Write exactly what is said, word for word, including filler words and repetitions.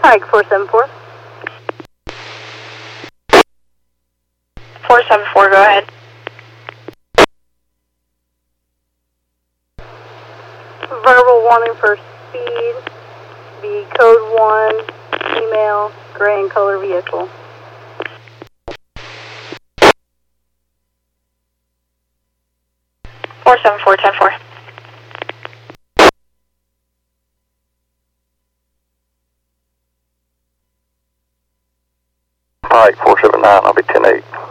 Pike four seven four. four seven four, go ahead. Verbal warning for speed. Be code one, female, gray and color vehicle. four seven four, ten four. Pike four seven nine, I'll be ten eight.